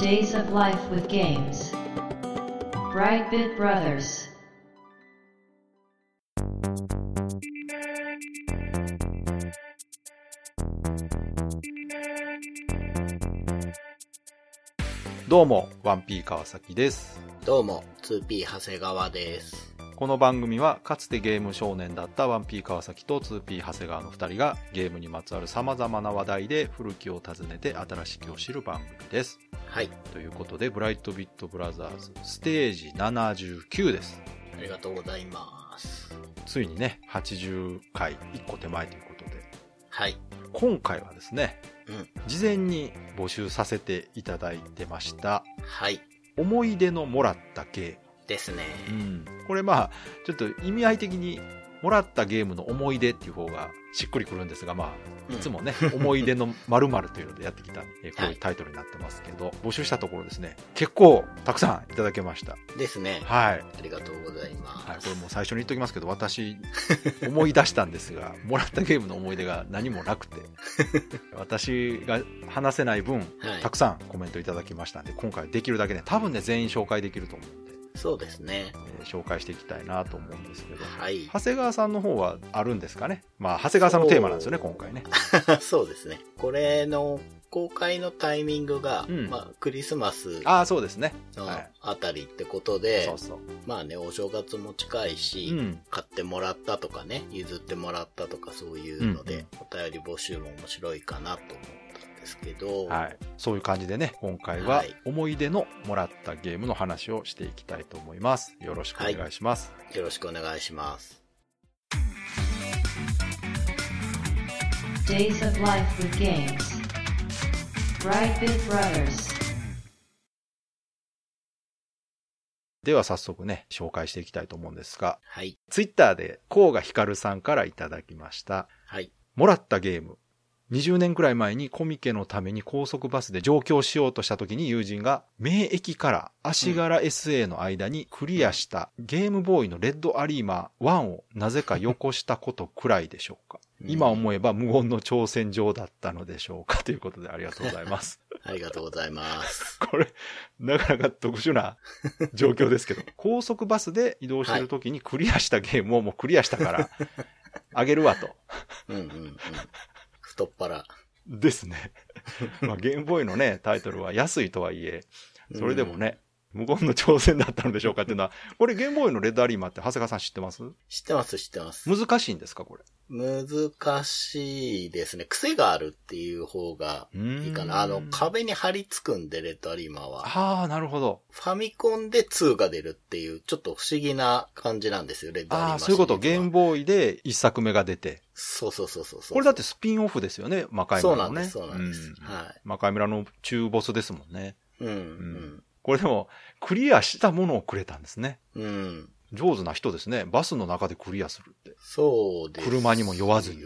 Days of Life with Games. Brightbit Brothers. どうも、1P 川崎です。 どうも、2P 長谷川です。 この番組はかつてゲーム少年だった 1P 川崎と 2P 長谷川の2人がゲームにまつわる様々な話題で古きを訪ねて新しきを知る番組です。 はい。 ということで、ブライトビットブラザーズステージ79です。 ありがとうございます。 ついにね、80回1個手前ということで。 はい。 今回はですね、事前に募集させていただいてました。 はい。 思い出のもらったゲーム。 ですね。 これまあ、ちょっと意味合い的にもらったゲームの思い出っていう方がしっくりくるんですが、まあ、いつもね、思い出の〇〇というのでやってきた、こういうタイトルになってますけど、募集したところですね、結構たくさんいただけました。 ですね。 はい。 ありがとうございます。 はい、これもう最初に言っときますけど、私、思い出したんですが、もらったゲームの思い出が何もなくて、私が話せない分、たくさんコメントいただきましたんで、今回できるだけね、多分ね、全員紹介できると思うんで。 そうですね。 紹介していきたいなと思うんですけど、 はい。 長谷川さんの方はあるんですかね。まあ、長谷川さんのテーマなんですよね、今回ね。 そうですね。これの公開のタイミングが、まあ、クリスマスそうですね。 のあたりってことで、 そうそう。 まあね、お正月も近いし、買ってもらったとかね、譲ってもらったとかそういうので、お便り募集も面白いかなと思ったんですけど、 はい。そういう感じでね、今回は思い出のもらったゲームの話をしていきたいと思います。よろしくお願いします。 よろしくお願いします。 Days of Life with Games. Brightbit Brothers. では早速ね、紹介していきたいと思うんですが、 はい。 ツイッターで甲賀ひかるさんからいただきました。 はい。 もらったゲーム。20年くらい前にコミケのために高速バスで上京しようとした時に友人が名駅から足柄 SA の間にクリアしたゲームボーイのレッドアリーマ1をなぜかよこしたことくらいでしょうか。今思えば無言の挑戦状だったのでしょうかということでありがとうございます。 ありがとうございます。 これ、なかなか特殊な状況ですけど、高速バスで移動してる時にクリアしたゲームをもうクリアしたからあげるわと。 太っ腹。 ですね。まあ、ゲームボーイのね、タイトルは安いとはいえ、それでもね、無言の挑戦だったのでしょうかっていうのは、これゲームボーイのレッドアリーマって長谷川さん知ってます？ 知ってます、知ってます。 難しいんですか、これ。 難しいですね。癖があるっていう方がいいかな。壁に張り付くんで、レッドアリーマは。 ああ、なるほど。 ファミコンで2が出るっていう、ちょっと不思議な感じなんですよ、レッドアリーマ。 ああ、そういうこと。ゲームボーイで一作目が出て。 そう。 これだってスピンオフですよね、魔界村のね。 そうなんです。はい。 魔界村の中ボスですもんね。これでも、クリアしたものをくれたんですね。上手な人ですね。バスの中でクリアするって。 そうです。 車にも酔わずに。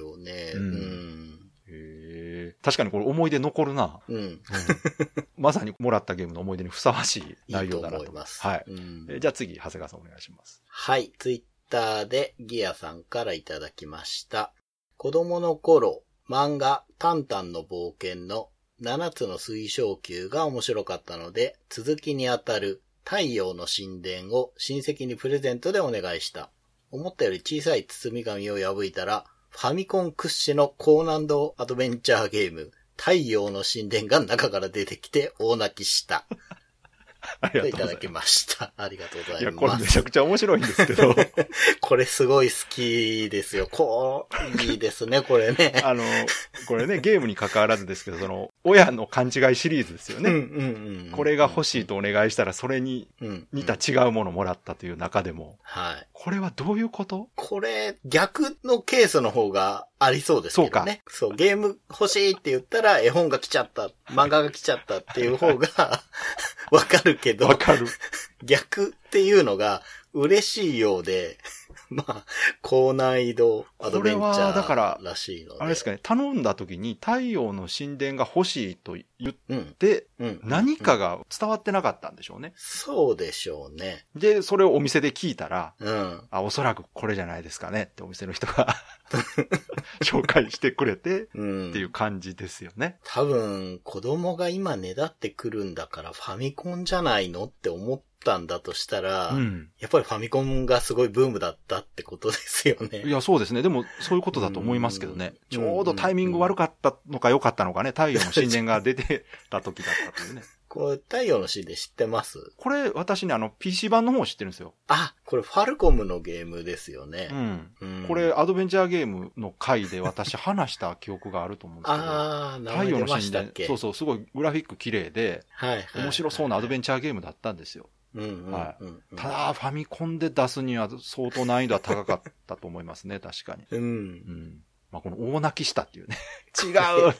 確かにこれ思い出残るな。まさにもらったゲームの思い出にふさわしい内容だなと。 いいと思います。 はい。じゃあ次、長谷川さんお願いします。 はい。ツイッターでギアさんからいただきました。子供の頃、漫画タンタンの冒険の7つの水晶球が面白かったので、続きにあたる太陽の神殿を親戚にプレゼントでお願いした。思ったより小さい包み紙を破いたら、ファミコン屈指の高難度アドベンチャーゲーム、太陽の神殿が中から出てきて大泣きした。 ありがとうございます。 いただきました。ありがとうございます。 いや、これめちゃくちゃ面白いんですけど。 これすごい好きですよ。いいですね、これね。 これね、ゲームに関わらずですけど、親の勘違いシリーズですよね。これが欲しいとお願いしたら、それに似た違うものをもらったという中でも。 はい。 これはどういうこと？ これ、逆のケースの方がありそうですけどね。そう、ゲーム欲しいって言ったら、絵本が来ちゃった、漫画が来ちゃったっていう方が、わかるけど。 わかる。 逆っていうのが嬉しいようで、まあ、高難易度アドベンチャーらしいので。 あれですかね、頼んだ時に太陽の神殿が欲しいと言って、何かが伝わってなかったんでしょうね。 そうでしょうね。 で、それをお店で聞いたら、おそらくこれじゃないですかねってお店の人が紹介してくれて、 うん。 っていう感じですよね。 多分、子供が今ねだってくるんだからファミコンじゃないのって思ったんだとしたら、 うん。 やっぱりファミコンがすごいブームだったってことですよね。 いや、そうですね。でも、そういうことだと思いますけどね。 うんちょうどタイミング悪かったのか良かったのかね、太陽の神殿が出てた時だったというね。 これ、太陽の神殿知ってます？ これ、私ね、PC 版の方知ってるんですよ。 あ、これファルコムのゲームですよね。 うん。これ、アドベンチャーゲームの回で私話した記憶があると思うんですけど。 あー、名前出太陽の神ましたっけ？ 殿。そうそう、すごいグラフィック綺麗で、 はいはいはい。 面白そうなアドベンンチャーゲームだったんですよ。 チャー。うんうんはうんうん。 ただ、ファミコンで出すには相当難易度は高かったと思いますね、確かに。 うん。 うん。まあ、この大泣きしたっていうね。違うって。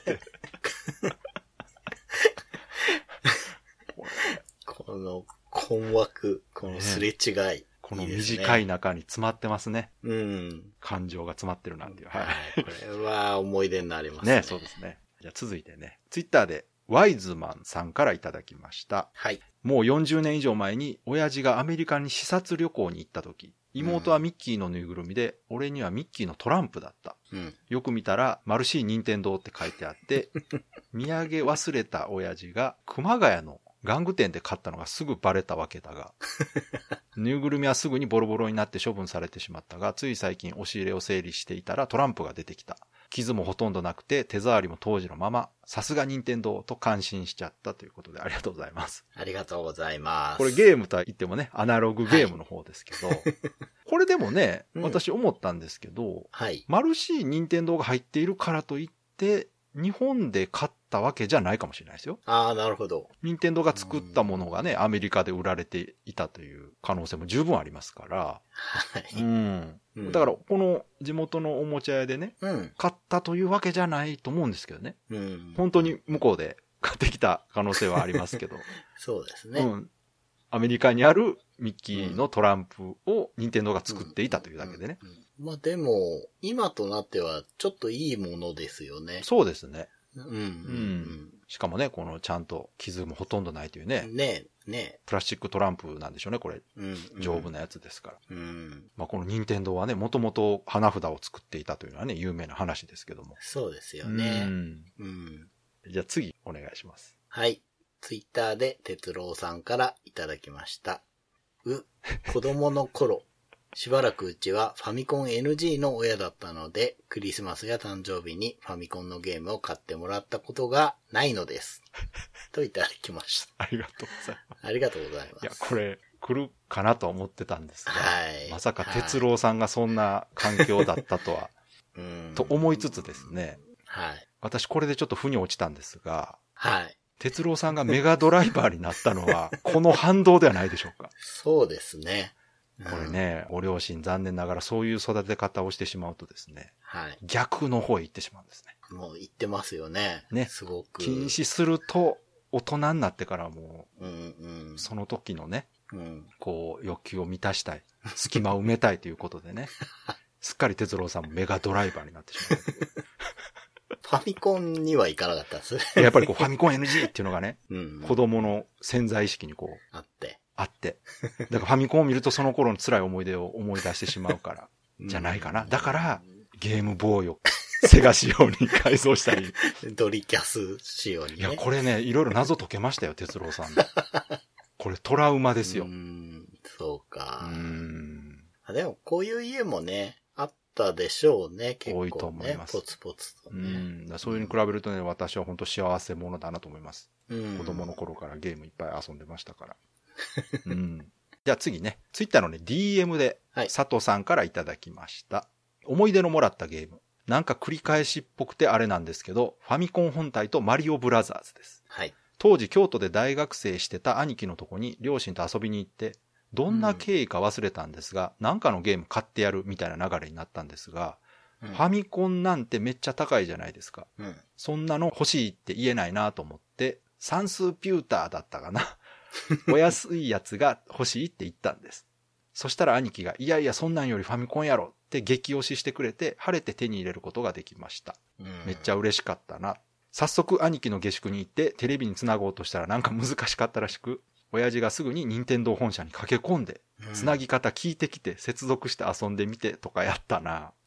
この困惑、このすれ違い。 このいいですね短い中に詰まってますね。 うん。 感情が詰まってるなっていう。ははい。これは思い出になりますい。 ね。 ね、そうですね。じゃあ続いてね、ツイッターでワイズマンさんからいただきました。 はい。 もう40年以上前に親父がアメリカに視察旅行に行った時、妹はミッキーのぬいぐるみで、俺にはミッキーのトランプだった。 うん。 よく見たら、マルシー任天堂って書いてあって、土産忘れた親父が熊谷の玩具店で買ったのがすぐバレたわけだが、ぬいぐるみはすぐにボロボロになって処分されてしまったが、つい最近押し入れを整理していたらトランプが出てきた。傷もほとんどなくて手触りも当時のまま、さすが任天堂と感心しちゃったということでありがとうございます。 ありがとうございます。 これゲームとは言ってもね、アナログゲームの方ですけど、これでもね、 うん私思ったんですけど、 はい。 マルシー任天堂が入っているからといって、日本で買ったわけじゃないかもしれないですよ。 ああ、なるほど。 任天堂が作ったものがね、アメリカで売られていたという可能性も十分ありますから。 はい。 うん。 うんだから、この地元のおもちゃ屋でね、 うん。 買ったというわけじゃないと思うんですけどね。 うん。 本当に向こうで買ってきた可能性はありますけど。 そうですね。 うん。アメリカにあるミッキーのトランプを任天堂が作っていたというだけでね。 うん。まあでも、今となってはちょっといいものですよね。 そうですね。 うん。うん。 しかもね、このちゃんと傷もほとんどないというね、 ねえ、ねプラスチックトランプなんでしょうね、これ。 え。うん。 丈夫なやつですから。 うん。 まあこの任天堂はね、もともと花札を作っていたというのはね、有名な話ですけども。 そうですようね。 ん。 うん。 じゃあ次、お願いします。 はい。ツイッターで哲郎さんからいただきました。子供の頃、しばらくうちはファミコン NG の親だったので、クリスマスや誕生日にファミコンのゲームを買ってもらったことがないのです。といただきました。 ありがとうございまありがとうございます。 す。いや、これ、来るかなと思ってたんですが、 はい。 まさか哲郎さんがそんな環境だったとは、 うん。 と思いつつですね、 はい。 私これでちょっと腑に落ちたんですが、 はい。 哲郎さんがメガドライバーになったのは、この反動ではないでしょうか。 そうですね。 これね、ご両親残念ながらそういう育て方をしてしまうとですね、 はい。 逆の方へ行ってしまうんですね。 もう言ってますよね。 ねすごく。 禁止すると、大人になってからもうんうんう、。その時のね、 うん。 こう、欲求を満たしたい、隙間を埋めたいということでね、すっかり哲郎さんもメガドライバーになってしまう。 ファミコンには行かなかったです。 やっぱりこうファミコン NG っていうのがね、 うん。 子供の潜在意識にこう、 あって。 あって。だからファミコンを見るとその頃の辛い思い出を思い出してしまうから、じゃないかな。だから、ゲームボーイをセガ仕様に改造したり。 ドリキャス仕様にね。 いや、これね、いろいろ謎解けましたよ、哲郎さんの。これトラウマですよ。 そうか。 ん。 でも、こういう家もね、あったでしょうね、結構、ね。 多いと思いますポツポツとね。 だからそういうに比べるとね、私は本当幸せ者だなと思います。 うん。 子供の頃からゲームいっぱい遊んでましたから。じゃあ次ね、ツイッターのね、DM で、佐藤さんからいただきました。思い出のもらったゲーム。なんか繰り返しっぽくてあれなんですけど、ファミコン本体とマリオブラザーズです。 はい。 当時京都で大学生してた兄貴のとこに両親と遊びに行って、どんな経緯か忘れたんですが、なんかのゲーム買ってやるみたいな流れになったんですが、ファミコンなんてめっちゃ高いじゃないですか。そんなの欲しいって言えないなと思って、算数ピューターだったかな。お安いやつが欲しいって言ったんです。そしたら兄貴が、いやいやそんなんよりファミコンやろって激推ししてくれて、晴れて手に入れることができました。めっちゃ嬉しかったな。早速兄貴の下宿に行ってテレビにつなごうとしたらなんか難しかったらしく、親父がすぐに任天堂本社に駆け込んで、つなぎ方聞いてきて接続して遊んでみてとかやったな。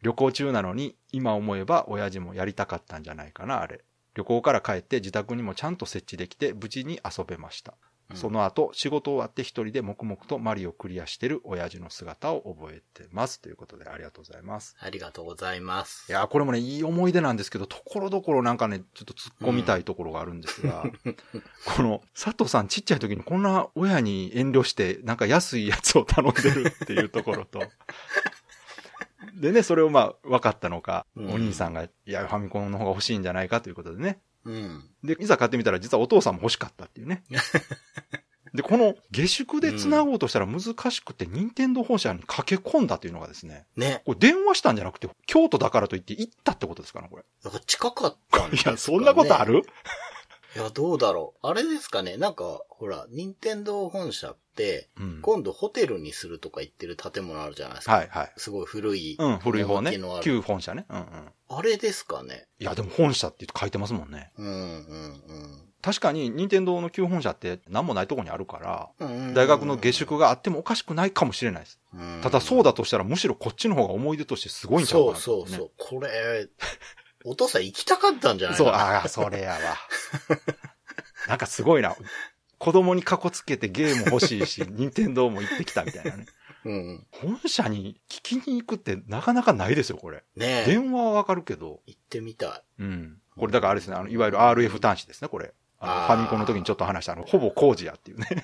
旅行中なのに、今思えば親父もやりたかったんじゃないかな、あれ。旅行から帰って自宅にもちゃんと設置できて無事に遊べました。その後、仕事終わって一人で黙々とマリオをクリアしてる親父の姿を覚えてます。ということで、ありがとうございます。 ありがとうございます。 いや、これもね、いい思い出なんですけど、ところどころなんかね、ちょっと突っ込みたいところがあるんですが、この、佐藤さんちっちゃい時にこんな親に遠慮して、なんか安いやつを頼んでるっていうところと、でね、それをまあ、分かったのか、お兄さんが、いや、ファミコンの方が欲しいんじゃないかということでね。で、いざ買ってみたら実はお父さんも欲しかったっていうね。で、この下宿で繋ごうとしたら難しくて、任天堂本社に駆け込んだというのがですね。ね。これ電話したんじゃなくて、京都だからといって行ったってことですかね、これ。 近かったんですかね。 いや、そんなことある？ いや、どうだろう。あれですかね。なんか、ほら、任天堂本社って、今度ホテルにするとか言ってる建物あるじゃないですか。はいはい。すごい古い。 古い方ね。旧本社ね。 あれですかね。 いや、でも本社って書いてますもんね。確かに、任天堂の旧本社って何もないとこにあるから、大学の下宿があってもおかしくないかもしれないです。ただそうだとしたらむしろこっちの方が思い出としてすごいんちゃうかな、ね。そう。 これ、お父さん行きたかったんじゃないかな。 そう、ああ、それやわ。なんかすごいな。子供にかこつけてゲーム欲しいし、任天堂も行ってきたみたいなね。本社に聞きに行くってなかなかないですよ、これ。ねえ。電話はわかるけど。 行ってみたい。 これだからあれですね、いわゆる RF 端子ですね、これ。ファミコンの時にちょっと話したほぼ工事やっていうね。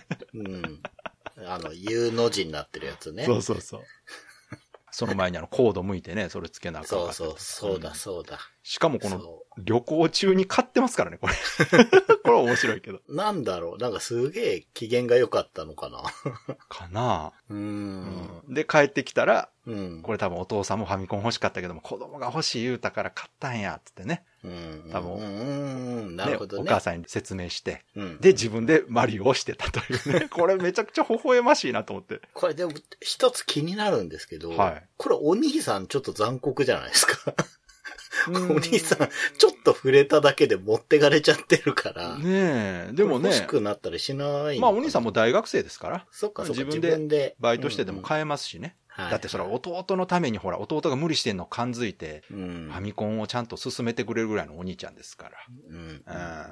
U の字になってるやつね。 そう。その前にコード向いてね、それつけなあかん。 そうだ。 しかもこの旅行中に買ってますからね、これ。これ面白いけど。 なんだろう、なんかすげえ機嫌が良かったのかな。 かなで、帰ってきたら、これ多分お父さんもファミコン欲しかったけども、子供が欲しい言うたから買ったんや、つってね。多分、 なるほどね。 お母さんに説明して、で、自分でマリオをしてたというね。これめちゃくちゃ微笑ましいなと思って。 これでも、一つ気になるんですけど、これお兄さんちょっと残酷じゃないですか。お兄さん、ちょっと触れただけで持ってかれちゃってるから。 ねえ、でもね。 欲しくなったりしない。 まあお兄さんも大学生ですから。 そっか、 自分でバイトしてでも買えますしね。だってそれは弟のためにほら、弟が無理してんの感づいて、ファミコンをちゃんと進めてくれるぐらいのお兄ちゃんですから。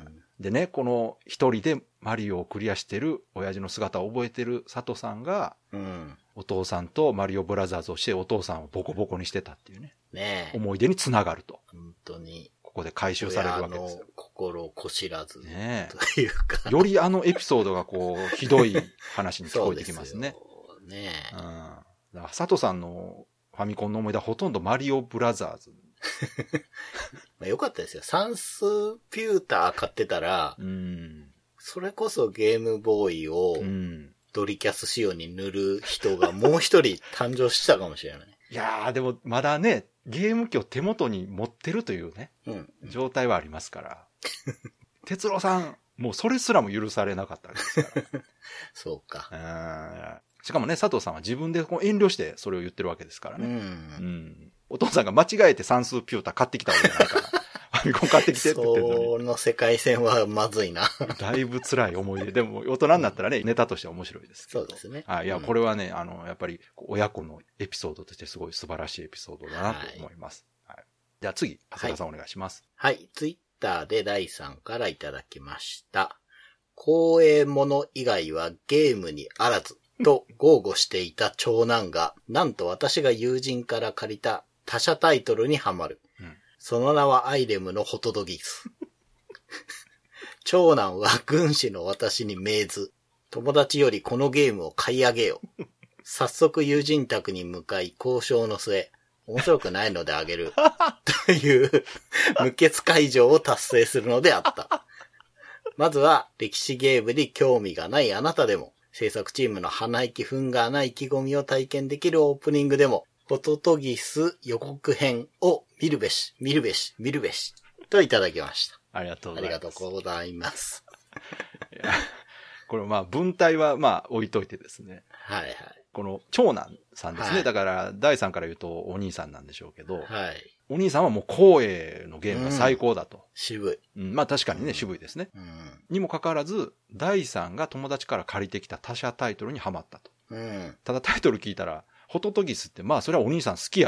でね、この一人でマリオをクリアしてる親父の姿を覚えてる佐藤さんが、お父さんとマリオブラザーズをしてお父さんをボコボコにしてたっていうね。思い出につながると。 本当に。 ここで回収されるわけですよ。 心をこしらず。 ねというか。 よりあのエピソードがこう、ひどい話に聞こえてきますね。 ねえ。佐藤さんのファミコンの思い出はほとんどマリオブラザーズ。 まあよかったですよ。サンスピューター買ってたら、それこそゲームボーイをドリキャス仕様に塗る人がもう一人誕生したかもしれない。 いやーでもまだね、ゲーム機を手元に持ってるというね、状態はありますから。哲郎さん、もうそれすらも許されなかったわけですから。 そうか。 しかもね、佐藤さんは自分でこう遠慮してそれを言ってるわけですからね。お父さんが間違えて算数ピューター買ってきたわけじゃないから。ファミコン買ってきてって言ってるのに。 その世界線はまずいな。 だいぶ辛い思い出。でも大人になったらね、ネタとしては面白いですけど。 そうですね。 いや、これはね、やっぱり親子のエピソードとしてすごい素晴らしいエピソードだなと思います。じゃあ次、長谷川さんお願いします。 はい。ツイッターで第3からいただきました。公営もの以外はゲームにあらずと豪語していた長男が、なんと私が友人から借りた他社タイトルにハマる。その名はアイレムのホトドギス。長男は軍師の私に命ず。友達よりこのゲームを買い上げよう。早速友人宅に向かい交渉の末、面白くないのであげる。という無血解除を達成するのであった。まずは歴史ゲームに興味がないあなたでも、制作チームの鼻息憤がない意気込みを体験できるオープニングでも、ホトトギス予告編を見るべし、見るべし、見るべし、といただきました。 ありがとうございます。 ありがとうございます。 いやこれまあ文体はまあ置いといてですね。 はいはい。 この長男さんですね。はい、だから第3から言うとお兄さんなんでしょうけど、 はい。 お兄さんはもう光栄のゲームが最高だと。 渋い。 まあ確かにね、渋いですね。にもかかわらず、第3が友達から借りてきた他社タイトルにハマったと。ただタイトル聞いたら、ホトトギスってまあそれはお兄さん好きやろうと。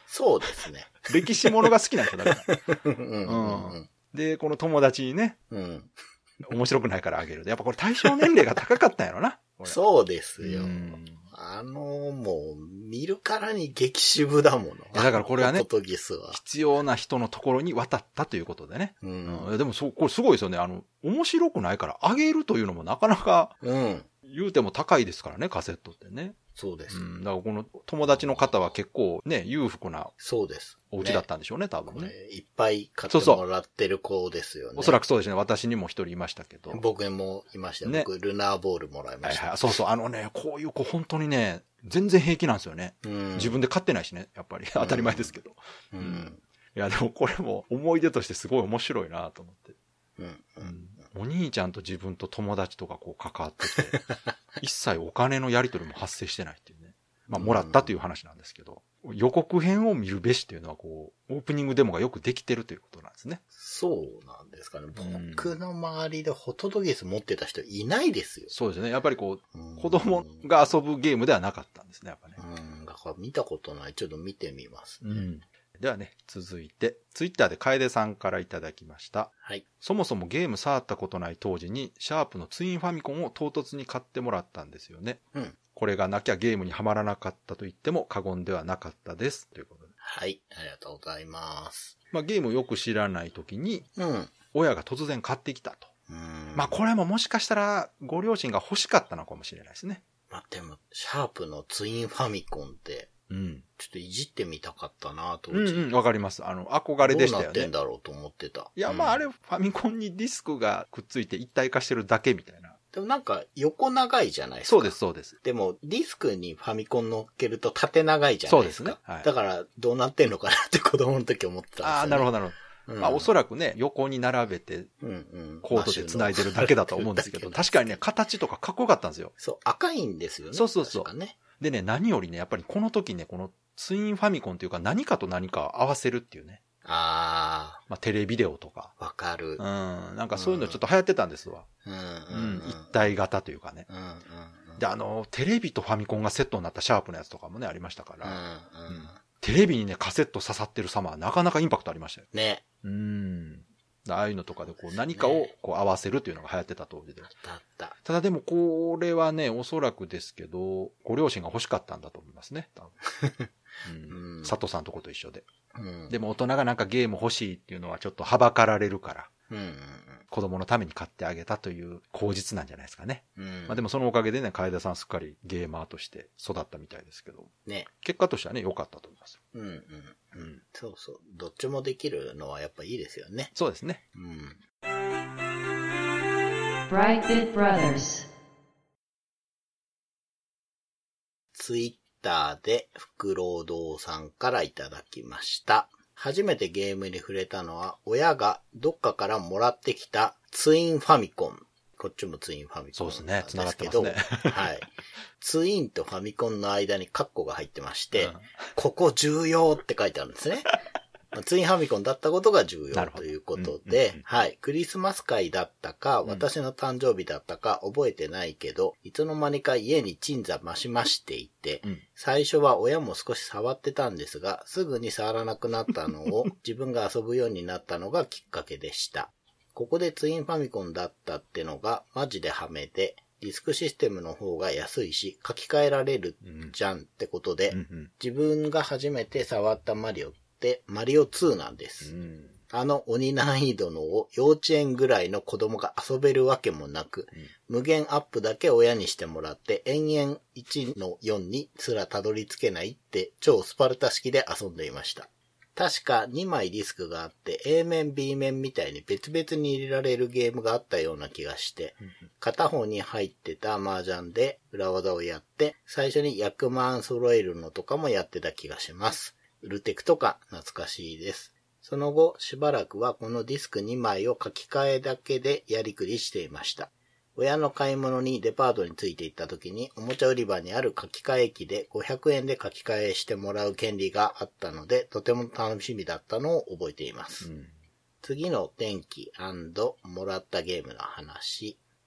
そうですね。 歴史ものが好きなんですよ、だから。 うんで、この友達にね、 うん面白くないからあげる。やっぱこれ対象年齢が高かったんやろな。 そうですよ。 うんもう、見るからに激渋だもの。 だからこれはねホトトギスは。 必要な人のところに渡ったということでね。 うん。 でもこれすごいですよね。面白くないからあげるというのもなかなかうん。 言うても高いですからね、カセットってね。 そうです。 だからこの友達の方は結構ね、裕福なそうです。 お家だったんでしょうね、多分こね。 れいっぱい買ってもらってる子ですよね。 おそらくそうですね。私にも一人いましたけど。 僕もいましたよ。 ね僕、ルナーボールもらいました。 はいはい。そうそう。こういう子本当にね、全然平気なんですよね。 うん。 自分で買ってないしね、やっぱり。当たり前ですけど。 うん。 いや、でもこれも思い出としてすごい面白いなと思って。 うん。 お兄ちゃんと自分と友達とかこう関わってて、一切お金のやり取りも発生してないっていうね。まあ、もらったという話なんですけど、予告編を見るべしっていうのはこう、オープニングデモがよくできてるということなんですね。 そうなんですかね。僕の周りでホトトギス持ってた人いないですよ。 そうですね。やっぱりこう、 うん子供が遊ぶゲームではなかったんですね、やっぱね。 だから見たことない。ちょっと見てみますね。 ではね、続いて、ツイッターで楓さんからいただきました。 はい。 そもそもゲーム触ったことない当時に、シャープのツインファミコンを唐突に買ってもらったんですよね。これがなきゃゲームにはまらなかったと言っても過言ではなかったです。ということで。 はい。ありがとうございます。 まあゲームをよく知らない時に、 うん。 親が突然買ってきたと。まあこれももしかしたらご両親が欲しかったのかもしれないですね。 まあでも、シャープのツインファミコンって、ちょっといじってみたかったなと。 わかります。憧れでしたよね。 どうなってんだろうと思ってた。 いや、まああれファミコンにディスクがくっついて一体化してるだけみたいな。 でもなんか横長いじゃないですか。 そうです、そうです。 でもディスクにファミコン乗っけると縦長いじゃないですか。 そうですね。はい、 だからどうなってんのかなって子供の時思ってたんですよ、ね。 ああ、なるほど、なるほど。まあおそらくね、横に並べて、コードで繋いでるだけだと思うんですけど、確かにね、形とかかっこよかったんですよ。 そう、赤いんですよね。 そうそうそう。 ね、 でね、何よりね、やっぱりこの時ね、このツインファミコンというか何かと何かを合わせるっていうね。 まあテレビデオとか。 わかる。 なんかそういうのちょっと流行ってたんですわ。一体型というかね。で、テレビとファミコンがセットになったシャープのやつとかもね、ありましたから。テレビにね、カセット刺さってる様はなかなかインパクトありましたよ。 ね。 ああいうのとかでこう何かをこう合わせるっていうのが流行ってた当時で。ただでもこれはね、おそらくですけど、ご両親が欲しかったんだと思いますね。多分佐藤さんとこと一緒で。でも大人がなんかゲーム欲しいっていうのはちょっとはばかられるから、子供のために買ってあげたという口実なんじゃないですかね。まあでもそのおかげでね、楓さんすっかりゲーマーとして育ったみたいですけど、 ね、結果としてはね、良かったと思います。 そうそう。どっちもできるのはやっぱいいですよね。 そうですね。 Brightbit Brothers。 ツイッターでフクロウ堂さんからいただきました。初めてゲームに触れたのは親がどっかからもらってきたツインファミコン。こっちもツインファミコン。 そうですね。繋がってますね。 はい。ツインとファミコンの間にカッコが入ってまして、ここ重要って書いてあるんですね。ツインファミコンだったことが重要ということで、はい。クリスマス会だったか、私の誕生日だったか覚えてないけど、いつの間にか家に鎮座増しましていて、最初は親も少し触ってたんですが、すぐに触らなくなったのを自分が遊ぶようになったのがきっかけでした。ここでツインファミコンだったってのがマジでハメで、ディスクシステムの方が安いし、書き換えられるじゃんってことで、自分が初めて触ったマリオってマリオ2なんです。鬼難易度のを幼稚園ぐらいの子供が遊べるわけもなく、無限アップだけ親にしてもらって延々1の4にすらたどり着けないって超スパルタ式で遊んでいました。確か2枚ディスクがあって A 面 B 面みたいに別々に入れられるゲームがあったような気がして、片方に入ってた麻雀で裏技をやって、最初に役満揃えるのとかもやってた気がします。ウルテクとか懐かしいです。その後しばらくはこのディスク2枚を書き換えだけでやりくりしていました。親の買い物にデパートについて行った時におもちゃ売り場にある書き換え機で500円で書き換えしてもらう権利があったのでとても楽しみだったのを覚えています。次の天気&もらったゲームの話。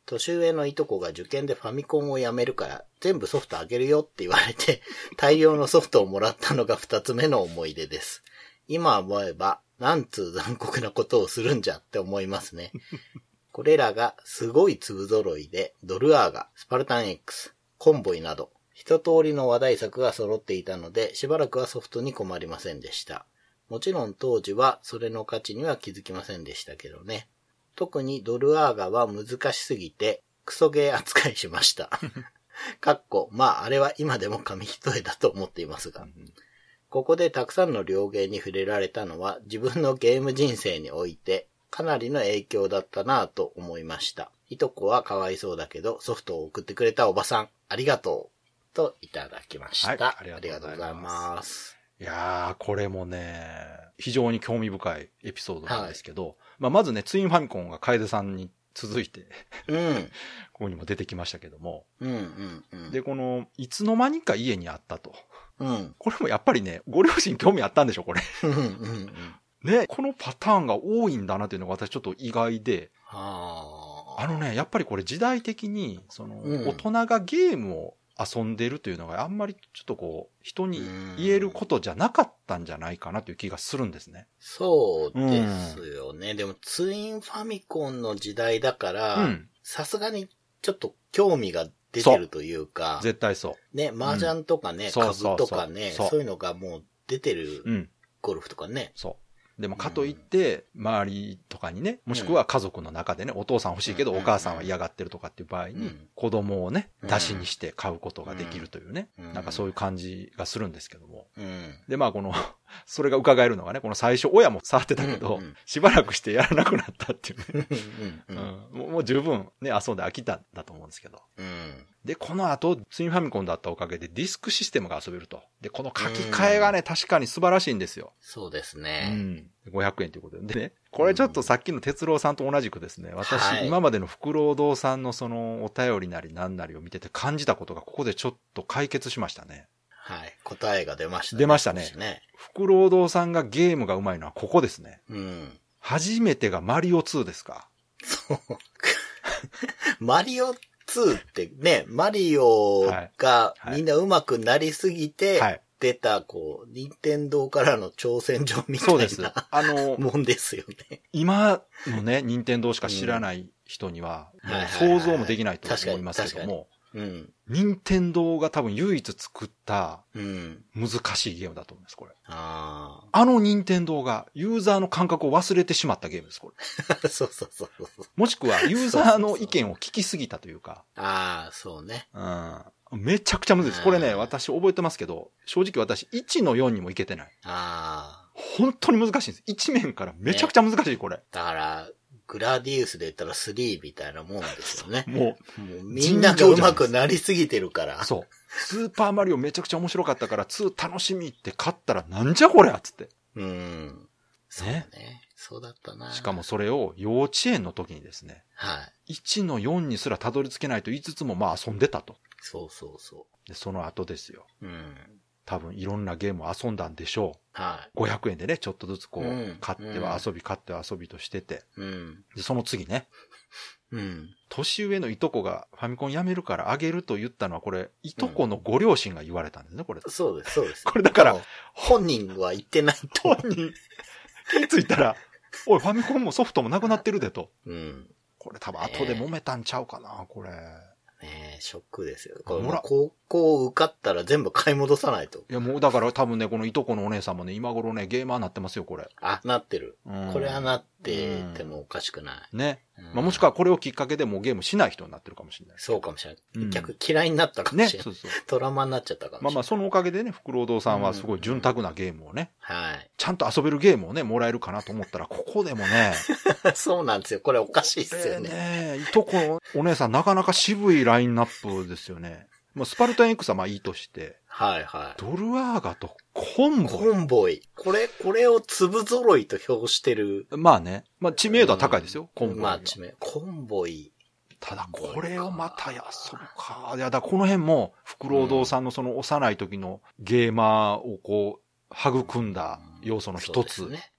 年上のいとこが受験でファミコンをやめるから全部ソフトあげるよって言われて大量のソフトをもらったのが2つ目の思い出です。今思えばなんつう残酷なことをするんじゃって思いますね。これらがすごい粒揃いでドルアーガ、スパルタン X、コンボイなど一通りの話題作が揃っていたのでしばらくはソフトに困りませんでした。もちろん当時はそれの価値には気づきませんでしたけどね。特にドルアーガは難しすぎてクソゲー扱いしました。まああれは今でも紙一重だと思っていますが。ここでたくさんの両ゲーに触れられたのは自分のゲーム人生においてかなりの影響だったなぁと思いました。いとこはかわいそうだけどソフトを送ってくれたおばさんありがとうといただきました。 はい、 ありがとうございます。 いやー、これもね、非常に興味深いエピソードなんですけど、まずね、ツインファミコンが楓さんに続いて、ここにも出てきましたけども、で、この、いつの間にか家にあったと。これもやっぱりね、ご両親興味あったんでしょ、これ。ね、このパターンが多いんだなっていうのが私ちょっと意外で、やっぱりこれ時代的に、大人がゲームを遊んでるというのがあんまりちょっとこう、人に言えることじゃなかったんじゃないかなという気がするんですね。 そうですよね。でもツインファミコンの時代だから、さすがにちょっと興味が出てるというか、 絶対そう。 ね、麻雀とかね、株とかね、そういうのがもう出てる、ゴルフとかね。 そう。でもかといって、周りとかにね、もしくは家族の中でね、お父さん欲しいけどお母さんは嫌がってるとかっていう場合に、子供をね、出しにして買うことができるというね、なんかそういう感じがするんですけども。で、この、それが伺えるのがね、この最初親も触ってたけど、しばらくしてやらなくなったっていうね。もう十分ね、遊んで飽きたんだと思うんですけど。で、この後、ツインファミコンだったおかげでディスクシステムが遊べると。で、この書き換えがね、確かに素晴らしいんですよ。 そうですね。 500円ということで。でね、これちょっとさっきの哲郎さんと同じくですね、私、今までのフクロウ堂さんのそのお便りなり何なりを見てて感じたことがここでちょっと解決しましたね。 はい。答えが出ましたね。 出ましたね。フクロウ堂さんがゲームが上手いのはここですね。初めてがマリオ2ですか。 そう。マリオ2ってね、マリオがみんな上手くなりすぎて、出た、任天堂からの挑戦状みたいなもんですよね。 今のね、任天堂しか知らない人には、想像もできないと思いますけども、任天堂が多分唯一作った難しいゲームだと思います、これ。任天堂がユーザーの感覚を忘れてしまったゲームです、これ。 そう。 もしくはユーザーの意見を聞きすぎたというか。 そうね。 めちゃくちゃむずいです。これね、私覚えてますけど、正直私1の4にもいけてない。本当に難しいんです。1面からめちゃくちゃ難しい、これ。 だから、グラディウスで言ったら3みたいなもんですよね。 もうみんなが上手くなりすぎてるから。 そう。スーパーマリオめちゃくちゃ面白かったから2楽しみって買ったらなんじゃこれつって。 そうね。そうだったな。 しかもそれを幼稚園の時にですね。1の4にすらたどり着けないと言いつつも遊んでたと。 そう。 で、その後ですよ。多分いろんなゲームを遊んだんでしょう。500円でね、ちょっとずつ買っては遊び、買っては遊びとしてて。で、その次ね。年上のいとこがファミコンやめるからあげると言ったのはこれ、いとこのご両親が言われたんですね、これ。 そうです。 これだから、 本人は言ってないと。 本人、気づいたら、おい、ファミコンもソフトもなくなってるでと。これ多分後で揉めたんちゃうかな、これ。 ショックですよ。高校受かったら全部買い戻さないと。 いや、もうだから多分ね、このいとこのお姉さんもね、今頃ね、ゲーマーになってますよ、これ。 なってる。これはなっててもおかしくない。 ね。もしくはこれをきっかけでもうゲームしない人になってるかもしれない。 そうかもしれない。逆嫌いになったかもしれない。 そう。 トラウマになっちゃったかもしれない。 そのおかげでね、フクロウ堂さんはすごい潤沢なゲームをね。ちゃんと遊べるゲームをね、もらえるかなと思ったら、ここでもね。 そうなんですよ。これおかしいっすよね。 いとこのお姉さんなかなか渋いラインナップですよね。スパルタン X はいいとして。ドルアーガとコンボイ。 これを粒揃いと評してる。 知名度は高いですよ、コンボイ。 コンボイ。 ただ、これをまた遊ぶか。いや、この辺も、フクロウ堂さんのその幼い時のゲーマーを育んだ要素の一つ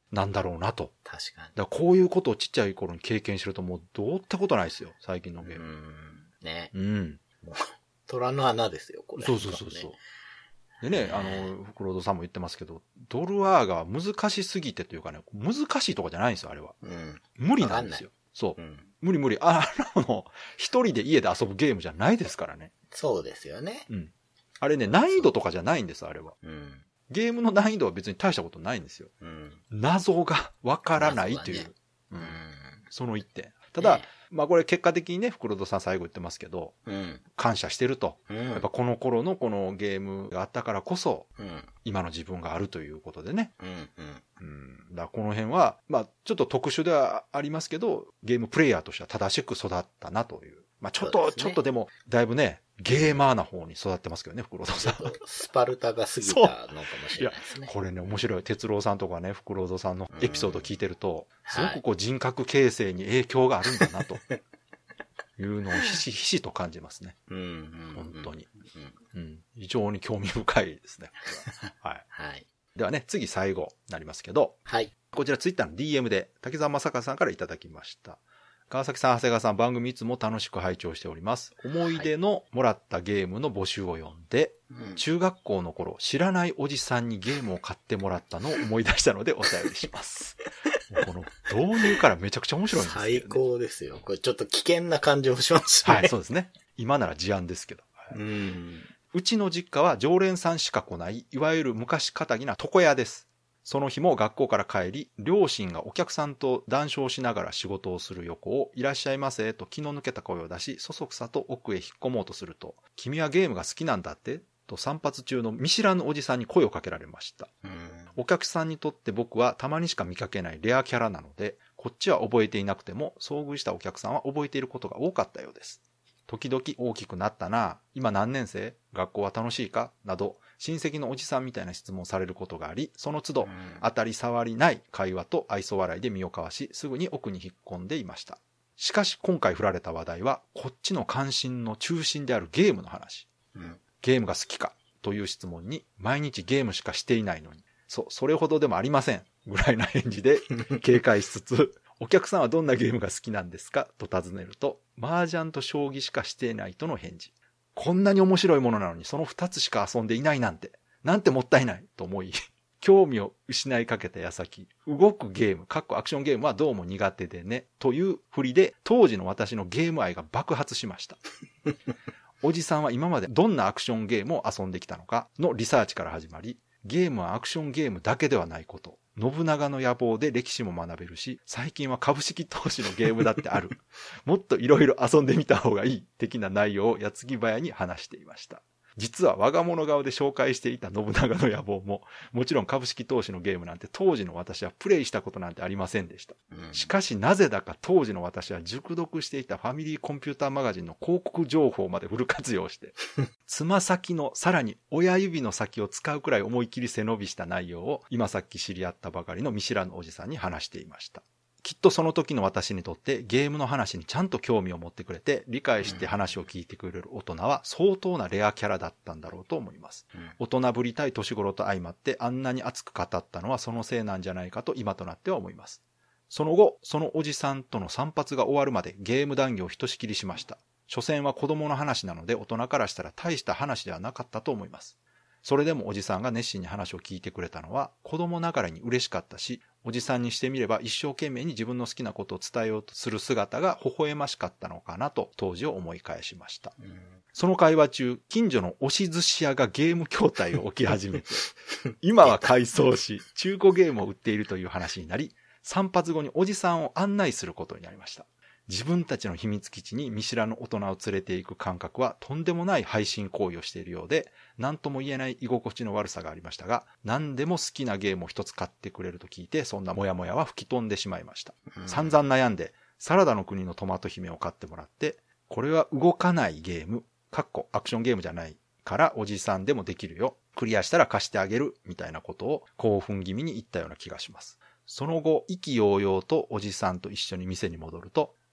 なんだろうなと。 確かに。 だからこういうことをちっちゃい頃に経験してるともうどうってことないですよ、最近のゲーム。 ね。 うん。 虎の穴ですよ、これ。 そうそうそうそう。でね、フクロウドさんも言ってますけど、ドルアーガは難しすぎてというかね、難しいとかじゃないんですよ、あれは。 うん。 無理なんですよ。そう。無理。一人で家で遊ぶゲームじゃないですからね。 そうですよね。 うん。あれね、難易度とかじゃないんです、あれは。 うん。 ゲームの難易度は別に大したことないんですよ。 うん。 謎がわからないという。 ね、 その一点。ただ、まあこれ結果的にね、フクロウドさん最後言ってますけど、感謝してると。やっぱこの頃のこのゲームがあったからこそ、今の自分があるということでね。だからこの辺は、まあちょっと特殊ではありますけど、ゲームプレイヤーとしては正しく育ったなという。まあちょっとでも、だいぶね、ゲーマーな方に育ってますけどね、フクロウドさん。 スパルタが過ぎたのかもしれないですね。 これね、面白い。哲郎さんとかね、フクロウドさんのエピソード聞いてると、すごくこう人格形成に影響があるんだなと。いうのをひしひしと感じますね。本当に。非常に興味深いですね。はい。はい。ではね、次最後になりますけど、はい。こちらツイッターの DM で滝沢正和さんからいただきました。川崎さん、長谷川さん、番組いつも楽しく拝聴しております。思い出のもらったゲームの募集を読んで、中学校の頃、知らないおじさんにゲームを買ってもらったのを思い出したのでお便りします。この導入からめちゃくちゃ面白いんですけど、ね。最高ですよ。これちょっと危険な感じもしますね。 はい、そうですね。今なら事案ですけど。うちの実家は常連さんしか来ない、いわゆる昔かたぎな床屋です。その日も学校から帰り、両親がお客さんと談笑しながら仕事をする横を、いらっしゃいませと気の抜けた声を出し、そそくさと奥へ引っ込もうとすると、君はゲームが好きなんだってと散髪中の見知らぬおじさんに声をかけられました。お客さんにとって僕はたまにしか見かけないレアキャラなので、こっちは覚えていなくても、遭遇したお客さんは覚えていることが多かったようです。時々大きくなったな、今何年生、学校は楽しいかなど、親戚のおじさんみたいな質問をされることがあり、その都度、当たり障りない会話と愛想笑いで身を交わし、すぐに奥に引っ込んでいました。しかし今回振られた話題は、こっちの関心の中心であるゲームの話。ゲームが好きかという質問に、毎日ゲームしかしていないのに、それほどでもありません。ぐらいな返事で警戒しつつ、お客さんはどんなゲームが好きなんですかと尋ねると、麻雀と将棋しかしていないとの返事。こんなに面白いものなのにその2つしか遊んでいないなんてもったいないと思い、興味を失いかけた矢先、動くゲーム、アクションゲームはどうも苦手でね、という振りで当時の私のゲーム愛が爆発しました。おじさんは今までどんなアクションゲームを遊んできたのかのリサーチから始まり、ゲームはアクションゲームだけではないこと。信長の野望で歴史も学べるし、最近は株式投資のゲームだってある。もっといろいろ遊んでみた方がいい的な内容を矢継ぎ早に話していました。実は我が物顔で紹介していた信長の野望も、もちろん株式投資のゲームなんて当時の私はプレイしたことなんてありませんでした。しかしなぜだか当時の私は熟読していたファミリーコンピューターマガジンの広告情報までフル活用して、つま先のさらに親指の先を使うくらい思い切り背伸びした内容を今さっき知り合ったばかりの見知らぬおじさんに話していました。きっとその時の私にとってゲームの話にちゃんと興味を持ってくれて理解して話を聞いてくれる大人は相当なレアキャラだったんだろうと思います。大人ぶりたい年頃と相まってあんなに熱く語ったのはそのせいなんじゃないかと今となっては思います。その後、そのおじさんとの散髪が終わるまでゲーム談義をひとしきりしました。所詮は子供の話なので大人からしたら大した話ではなかったと思います。それでもおじさんが熱心に話を聞いてくれたのは子供ながらに嬉しかったし、おじさんにしてみれば一生懸命に自分の好きなことを伝えようとする姿が微笑ましかったのかなと当時を思い返しました。その会話中、近所の押し寿司屋がゲーム筐体を置き始めて、今は改装し、中古ゲームを売っているという話になり、散髪後におじさんを案内することになりました。自分たちの秘密基地に見知らぬ大人を連れて行く感覚はとんでもない配信行為をしているようで、何とも言えない居心地の悪さがありましたが、何でも好きなゲームを一つ買ってくれると聞いて、そんなモヤモヤは吹き飛んでしまいました。散々悩んで、サラダの国のトマト姫を買ってもらって、これは動かないゲーム、アクションゲームじゃないからおじさんでもできるよ。クリアしたら貸してあげる、みたいなことを興奮気味に言ったような気がします。その後、意気揚々とおじさんと一緒に店に戻ると、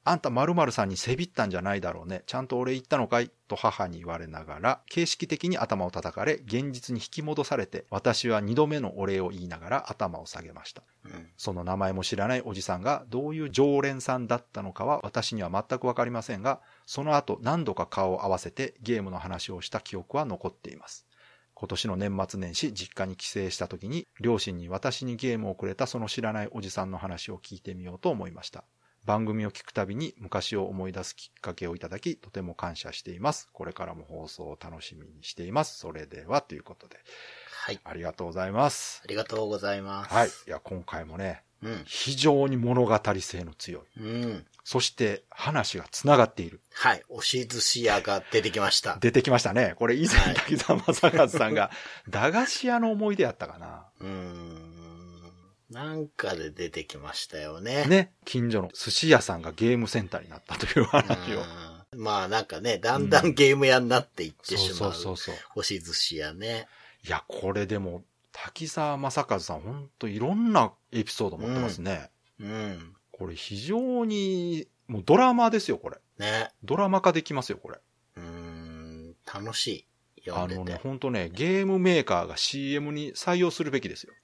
あんた〇〇さんにせびったんじゃないだろうね。ちゃんと俺言ったのかいと母に言われながら、形式的に頭を叩かれ、現実に引き戻されて、私は2度目のお礼を言いながら頭を下げました。その名前も知らないおじさんがどういう常連さんだったのかは私には全くわかりませんが、その後何度か顔を合わせてゲームの話をした記憶は残っています。今年の年末年始、実家に帰省した時に、両親に私にゲームをくれたその知らないおじさんの話を聞いてみようと思いました。番組を聞くたびに昔を思い出すきっかけをいただき、とても感謝しています。これからも放送を楽しみにしています。それでは、ということで。 はい。 ありがとうございます。 ありがとうございます。 はい。いや、今回もね、非常に物語性の強い。そして、話が繋がっている。 はい。押し寿司屋が出てきました。 出てきましたね。これ以前、滝沢正和さんが、駄菓子屋の思い出やったかな。 なんかで出てきましたよね。 ね。近所の寿司屋さんがゲームセンターになったという話を。 まあなんかね、だんだんゲーム屋になっていってしまう。 そう。 押し寿司屋ね。 いや、これでも、滝沢正和さんほんといろんなエピソード持ってますね。これ非常に、もうドラマですよ、これ。 ね。 ドラマ化できますよ、これ。 楽しい。読んでて。 ほんとね、ゲームメーカーが CM に採用するべきですよ。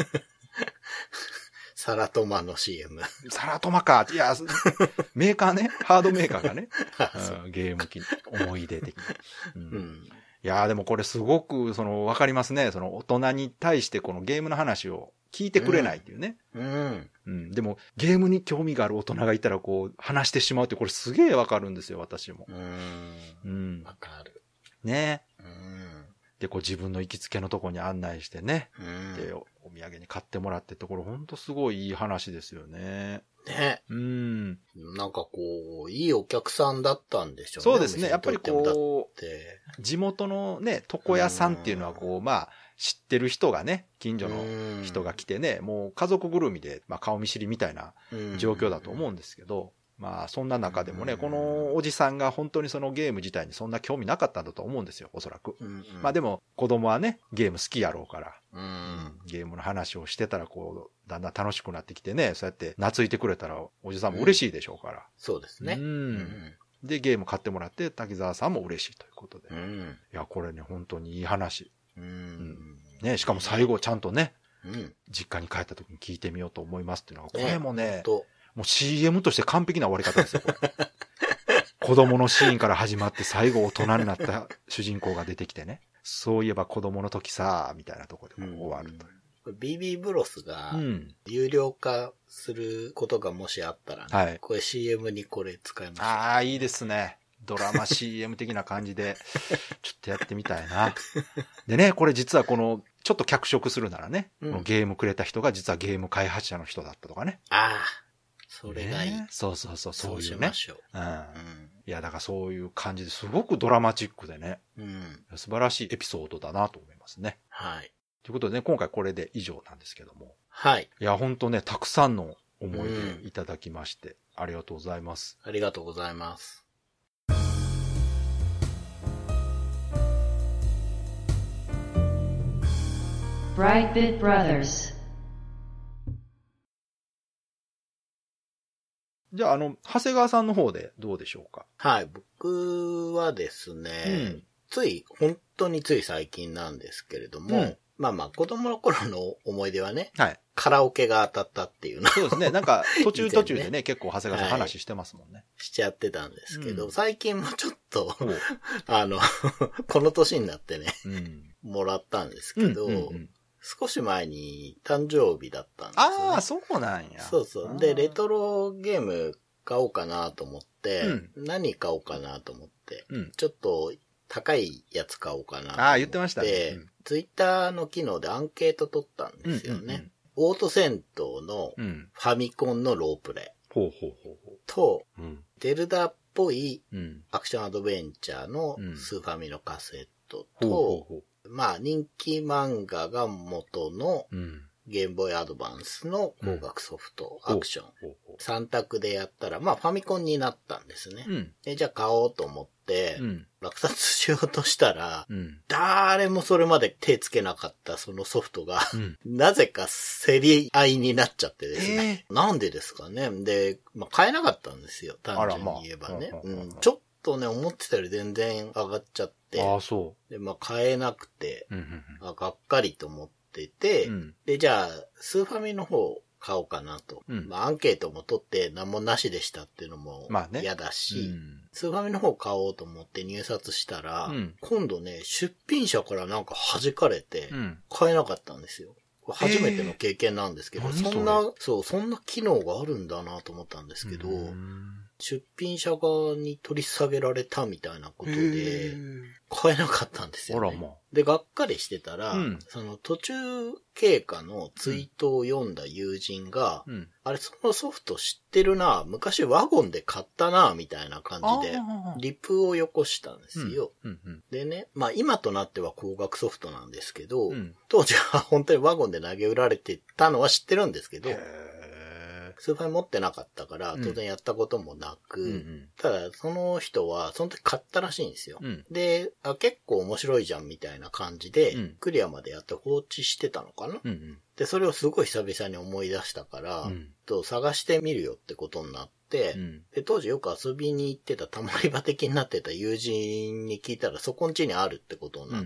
サラトマの CM。 サラトマか。いや、メーカーね。ハードメーカーがね。ゲーム機、思い出的に。いやでもこれすごく、わかりますね。大人に対してこのゲームの話を聞いてくれないっていうね。でも、ゲームに興味がある大人がいたらこう、話してしまうって、これすげえわかるんですよ、私も。 わかる。 ね。で、こう自分の行きつけのとこに案内してね。で、お土産に買ってもらってって、これほんとすごいいい話ですよね。 ね。なんかこう、いいお客さんだったんでしょうね。 そうですね。やっぱりこう、地元のね、床屋さんっていうのはこう、まあ、知ってる人がね、近所の人が来てね、もう家族ぐるみで、まあ顔見知りみたいな状況だと思うんですけど、まあそんな中でもね、このおじさんが本当にそのゲーム自体にそんな興味なかったんだと思うんですよ、おそらく。まあでも子供はね、ゲーム好きやろうから、ゲームの話をしてたらこう、だんだん楽しくなってきてね、そうやって懐いてくれたらおじさんも嬉しいでしょうから。 そうですね。 で、ゲーム買ってもらって滝沢さんも嬉しいということで。いや、これね、本当にいい話。ね、しかも最後ちゃんとね、実家に帰った時に聞いてみようと思いますっていうのが、これもね、もう CM として完璧な終わり方ですよ、これ。子供のシーンから始まって最後大人になった主人公が出てきてね。そういえば子供の時さ、みたいなところで終わるという。 BB ブロスが有料化することがもしあったら、ね、これ CM にこれ使いましょう。 ああ、いいですね。ドラマ CM 的な感じで、ちょっとやってみたいな。でね、これ実はこの、ちょっと脚色するならね、このゲームくれた人が実はゲーム開発者の人だったとかね。 ああ、それがいい。 そういうね。 そうしましょう。 いや、だからそういう感じですごくドラマチックでね、素晴らしいエピソードだなと思いますね。 はい。 ということでね、今回これで以上なんですけども。 はい。 いや、ほんとね、たくさんの思い出いただきまして、ありがとうございます。 ありがとうございます。 Brightbit Brothers。 じゃあ、長谷川さんの方でどうでしょうか？ はい、僕はですね、本当につい最近なんですけれども、まあまあ、子供の頃の思い出はね、カラオケが当たったっていうの。 そうですね。なんか、途中でね、結構長谷川さん話してますもんね。 しちゃってたんですけど、最近もちょっと、この年になってね、もらったんですけど、少し前に誕生日だったんですよ、ね。 ああ、そうなんや。 そう。で、レトロゲーム買おうかなと思って、何買おうかなと思って、ちょっと高いやつ買おうかなと思って。 ああ、言ってましたね。 ツイッターの機能でアンケート取ったんですよね。オート銭湯のファミコンのロープレイ。と、ゼルダっぽいアクションアドベンチャーのスーファミのカセットと、まあ人気漫画が元のゲームボーイアドバンスの光学ソフト、アクション。 ほうほ 3択でやったら、まあファミコンになったんですね。 う。うん。 で、じゃあ買おうと思って、 うん。 落札しようとしたら、 うん。 誰もそれまで手つけなかったそのソフトが、 うん。 なぜか競り合いになっちゃってですね。なんでですかね。で、まあ買えなかったんですよ。単純に言えばね。ちょっとね、思ってたより全然上がっちゃって。 ああ、そう。 で、まあ買えなくて、がっかりと思ってて、で、じゃあ、スーファミの方買おうかなと。まあアンケートも取って何もなしでしたっていうのも嫌だし、スーファミの方買おうと思って入札したら、今度ね、出品者からなんか弾かれて、買えなかったんですよ。初めての経験なんですけど、そんな機能があるんだなと思ったんですけど、出品者側に取り下げられたみたいなことで、買えなかったんですよ、ね。で、がっかりしてたら、その途中経過のツイートを読んだ友人が、あれ、そのソフト知ってるな、昔ワゴンで買ったな、みたいな感じで、リプをよこしたんですよ。でね、まあ今となっては光学ソフトなんですけど、当時は本当にワゴンで投げ売られてたのは知ってるんですけど、スーファミ持ってなかったから、当然やったこともなく、ただその人はその時買ったらしいんですよ。で結構面白いじゃんみたいな感じで、クリアまでやって放置してたのかな、で、それをすごい久々に思い出したから、探してみるよってことになって、で、当時よく遊びに行ってたたまり場的になってた友人に聞いたらそこん家にあるってことになって、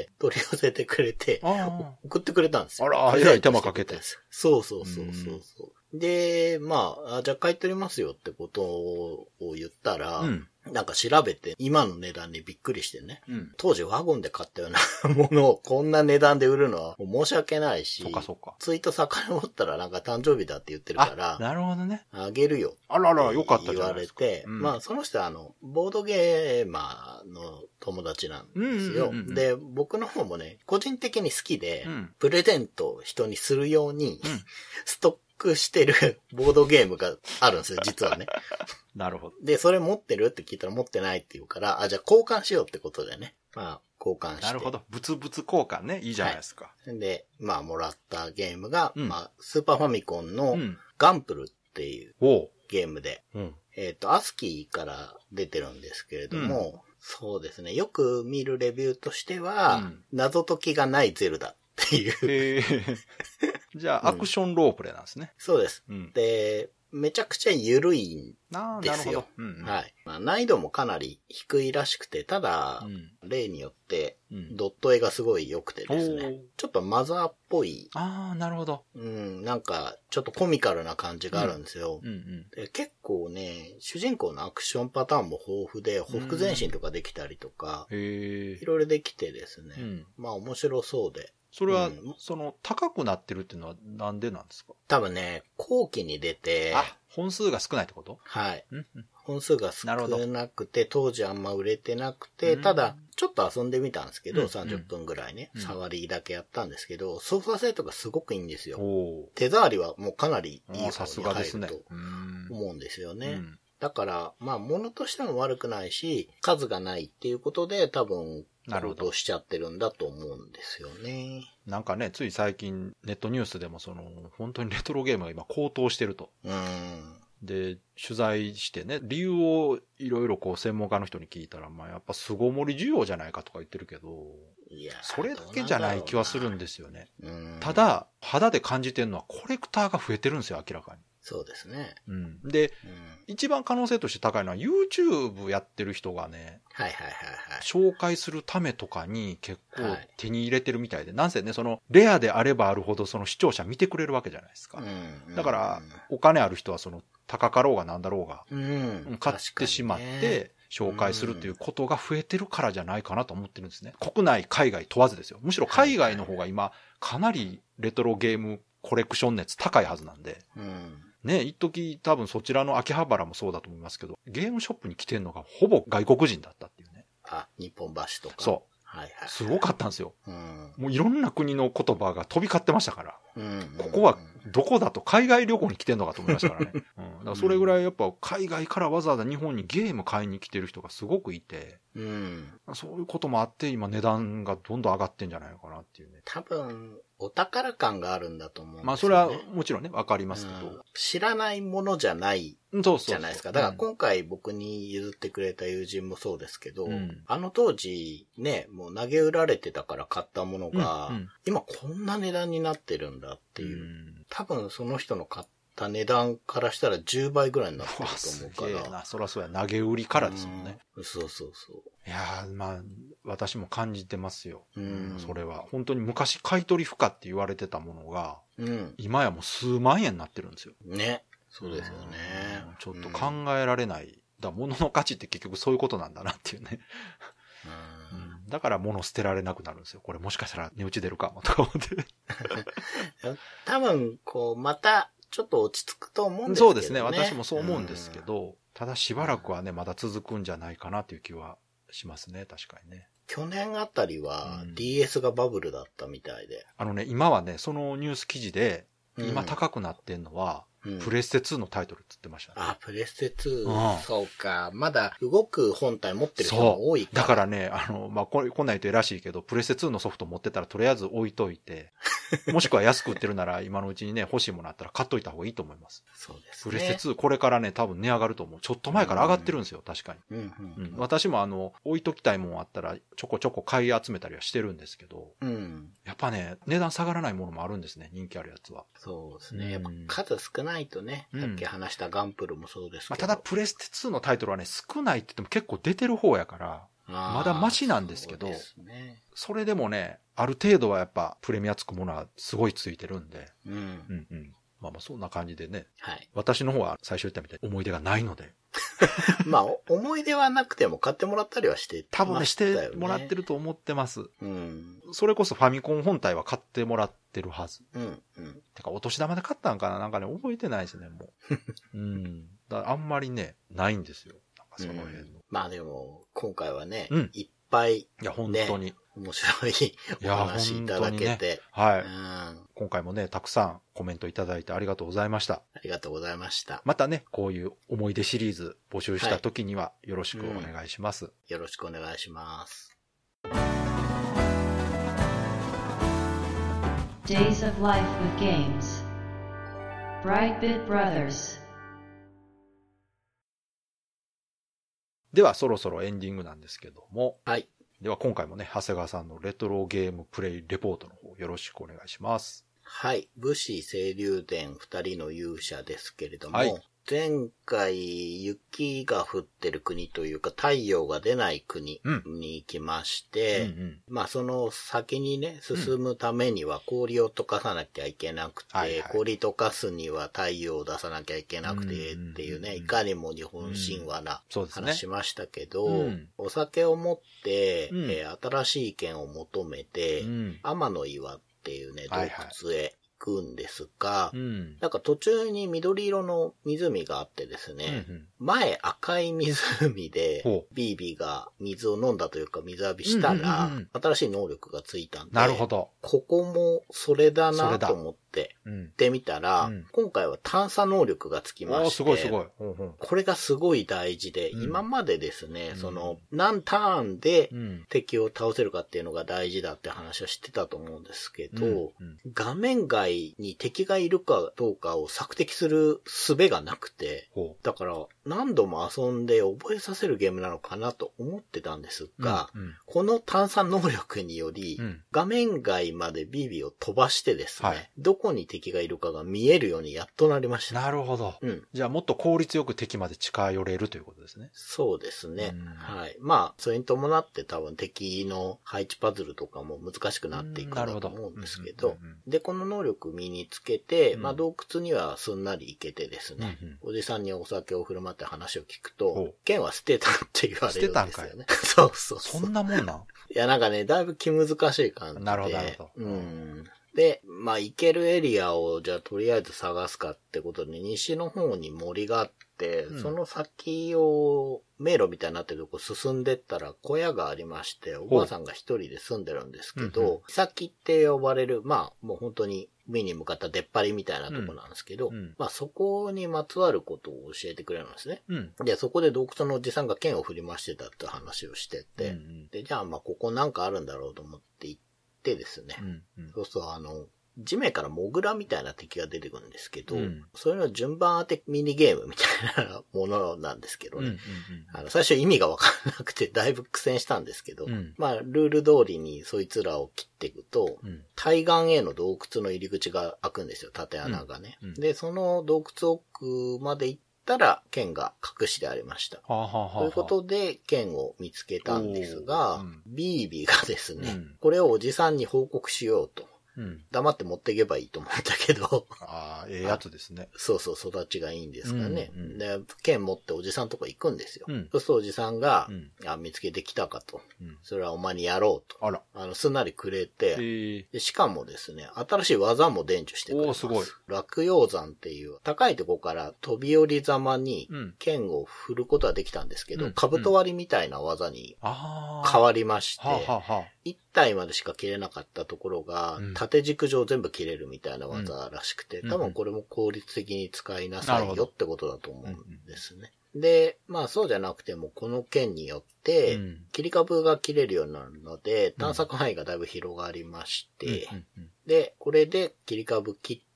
取り寄せてくれて、送ってくれたんですよ。 あら、早い手間かけて。 そう。で、まあ、じゃあ買い取りますよってことを言ったら、なんか調べて今の値段にびっくりしてね、当時ワゴンで買ったようなものをこんな値段で売るのは申し訳ないし、ツイート遡ったらなんか誕生日だって言ってるから、 なるほどね。 あげるよ。 あらら、よかったじゃないですか。 言われて、まあその人はボードゲーマーの友達なんですよ。で、僕の方もね、個人的に好きで、プレゼントを人にするように、ストックしてるボードゲームがあるんですよ、実はね。 なるほど。 で、それ持ってるって聞いたら持ってないって言うから、じゃあ交換しようってことでね。まあ、交換して。 なるほど。物々交換ね。いいじゃないですか。 で、まあ、もらったゲームが、まあ、スーパーファミコンのガンプルっていうゲームで、アスキーから出てるんですけれども、そうですね。よく見るレビューとしては、謎解きがないゼルダっていう。 じゃあ、アクションロープレなんですね。 そうです。で、めちゃくちゃ緩いんですよ。はい。まあ、難易度もかなり低いらしくて、ただ、例によって、ドット絵がすごい良くてですね。ちょっとマザーっぽい。 なるほど。 なんか、ちょっとコミカルな感じがあるんですよ。で結構ね、主人公のアクションパターンも豊富で、ほふ前進とかできたりとか、いろいろできてですね。まあ面白そうで。 それは、高くなってるっていうのはなんでなんですか？ 多分ね、後期に出て、 本数が少ないってこと？ はい。本数が少なくて、当時あんま売れてなくて、ただ、ちょっと遊んでみたんですけど、30分ぐらいね、触りだけやったんですけど、操作性とかすごくいいんですよ。手触りはもうかなりいい方に入ると思うんですよね。だから、まあ、物としても悪くないし、数がないっていうことで、多分、高騰しちゃってるんだと思うんですよね。 なんかね、つい最近ネットニュースでも本当にレトロゲームが今高騰してると。で、取材してね、理由をいろいろ専門家の人に聞いたら、まあやっぱ巣ごもり需要じゃないかとか言ってるけど、それだけじゃない気はするんですよね。ただ、肌で感じてるのはコレクターが増えてるんですよ、明らかに。 そうですね。 で、一番可能性として高いのは YouTube やってる人がね、紹介するためとかに結構手に入れてるみたいで、なんせね、レアであればあるほど視聴者見てくれるわけじゃないですか。だから、お金ある人は高かろうがなんだろうが、買ってしまって、紹介するっていうことが増えてるからじゃないかなと思ってるんですね。国内、海外問わずですよ。むしろ海外の方が今、かなりレトロゲームコレクション熱高いはずなんで、ね、一時多分そちらの秋葉原もそうだと思いますけど、ゲームショップに来てるのがほぼ外国人だったっていうね。 日本橋とか。 そう。すごかったんですよ。もういろんな国の言葉が飛び交ってましたから。ここはどこだと海外旅行に来てんのかと思いましたからね。だからそれぐらいやっぱ海外からわざわざ日本にゲーム買いに来てる人がすごくいて、そういうこともあって今値段がどんどん上がってんじゃないのかなっていうね。 多分、 お宝感があるんだと思うんですよね。 まあそれはもちろんね、わかりますけど。 知らないものじゃないそうじゃないですか。だから今回僕に譲ってくれた友人もそうですけど、あの当時ね、もう投げ売られてたから買ったものが、今こんな値段になってるんだっていう。多分その人の買った値段からしたら10倍ぐらいになってると思うから。 すげえな。そらそうや、投げ売りからですもんね。 そうそうそう。 いやー、まあ、私も感じてますよ。それは。本当に昔買い取り不可って言われてたものが、今やもう数万円になってるんですよ。 ね。そうですよね。 ちょっと考えられない。だから物の価値って結局そういうことなんだなっていうね。だから物捨てられなくなるんですよ。これもしかしたら値打ち出るかもとか思って。 多分、こう、また、ちょっと落ち着くと思うんですけどね。 そうですね。私もそう思うんですけど、ただしばらくはね、まだ続くんじゃないかなという気はしますね。確かにね。 去年あたりは DS がバブルだったみたいで。 今はね、そのニュース記事で、今高くなってんのは、プレステ2のタイトルって言ってましたね。 あ、プレステ2。そうか。まだ動く本体持ってる人も多いから。 だからね、まあ、こんなん言うと偉しいけど、プレステ2のソフト持ってたらとりあえず置いといて、もしくは安く売ってるなら今のうちにね、欲しいものあったら買っといた方がいいと思います。 そうですね。 プレステ2これからね、多分値上がると思う。ちょっと前から上がってるんですよ、確かに。私も置いときたいもんあったらちょこちょこ買い集めたりはしてるんですけど、やっぱね、値段下がらないものもあるんですね、人気あるやつは。 そうですね。やっぱ数少ないとね、さっき話したガンプルもそうですけど。 まあ、ただプレステ2のタイトルはね、少ないって言っても結構出てる方やから、まだマシなんですけど、それでもね、ある程度はやっぱプレミアつくものはすごいついてるんで、まあまあそんな感じでね、私の方は最初言ったみたいに思い出がないので。 まあ思い出はなくても買ってもらったりはして多分ね、してもらってると思ってます。それこそファミコン本体は買ってもらってるはず。てかお年玉で買ったんかな、なんかね、覚えてないですね、もう。だからあんまりね、ないんですよ。なんかその辺の。 まあでも、今回はね、いっぱい、 いや、本当に。 面白いお話いただけて。 はい。今回もね、たくさんコメントいただいてありがとうございました。 ありがとうございました。 またね、こういう思い出シリーズ募集した時にはよろしくお願いします。 よろしくお願いします。 Days of Life with Games Brightbit Brothers。 ではそろそろエンディングなんですけども、 はい。 では今回もね、長谷川さんのレトロゲームプレイレポートの方よろしくお願いします。 はい。武士清流伝二人の勇者ですけれども、前回雪が降ってる国というか太陽が出ない国に行きまして、まあその先にね、進むためには氷を溶かさなきゃいけなくて、氷溶かすには太陽を出さなきゃいけなくてっていうね、いかにも日本神話な話しましたけど、お酒を持って、新しい剣を求めて、天の岩っていうね、洞窟へくんですが、なんか途中に緑色の湖があってですね、前赤い湖でビービーが水を飲んだというか水浴びしたら、新しい能力がついたんで、 なるほど。 ここもそれだなと思って行ってみたら、今回は探査能力がつきまして、 すごいすごい。 これがすごい大事で、今までですね、その何ターンで敵を倒せるかっていうのが大事だって話は知ってたと思うんですけど、画面外に敵がいるかどうかを索敵する術がなくて、だから何度も遊んで覚えさせるゲームなのかなと思ってたんですが、この探査能力により、画面外までビビを飛ばしてですね、どこに敵がいるかが見えるようにやっとなりました。 なるほど。じゃあもっと効率よく敵まで近寄れるということですね。 そうですね。はい。まあ、それに伴って多分敵の配置パズルとかも難しくなっていくんだと思うんですけど、で、この能力身につけて、まあ洞窟にはすんなり行けてですね、おじさんにお酒を振る舞って話を聞くと、剣は捨てたって言われるんですよね。そうそう。 そんなもんなん？ いや、なんかね、だいぶ気難しい感じで。 なるほど、なるほど。 で、まあ行けるエリアをじゃあとりあえず探すかってことで、西の方に森があって、その先を迷路みたいになってるとこ進んでったら小屋がありまして、おばあさんが一人で住んでるんですけど、岬って呼ばれる、まあもう本当に海に向かった出っ張りみたいなとこなんですけど、まあそこにまつわることを教えてくれるんですね。で、そこで洞窟のおじさんが剣を振り回してたって話をしてて、で、じゃあまあここなんかあるんだろうと思って行って、 てですね。そうそう、地面からモグラみたいな敵が出てくるんですけど、それの順番当てミニゲームみたいなものなんですけどね。最初意味がわからなくてだいぶ苦戦したんですけど、まあ、ルール通りにそいつらを切っていくと、対岸への洞窟の入り口が開くんですよ、縦穴がね。で、その洞窟奥まで行ったら、剣が隠してありました。ということで、剣を見つけたんですが、ビービーがですね、これをおじさんに報告しようと。黙って持っていけばいいと思ったけど。 ああ、ええやつですね。 そうそう、育ちがいいんですかね。で、剣持っておじさんとこ行くんですよ。そうするとおじさんが、見つけてきたかと。それはお前にやろうと。 あら。 すんなりくれて、でしかもですね、新しい技も伝授してくれます。 すごい。 落葉山っていう、高いところから飛び降りざまに、剣を振ることはできたんですけど、兜割りみたいな技に変わりまして、1体までしか切れなかったところが、縦軸上全部切れるみたいな技らしくて、多分これも効率的に使いなさいよってことだと思うんですね。で、まあそうじゃなくても、この剣によって、切り株が切れるようになるので、探索範囲がだいぶ広がりまして、で、これで切り株切って、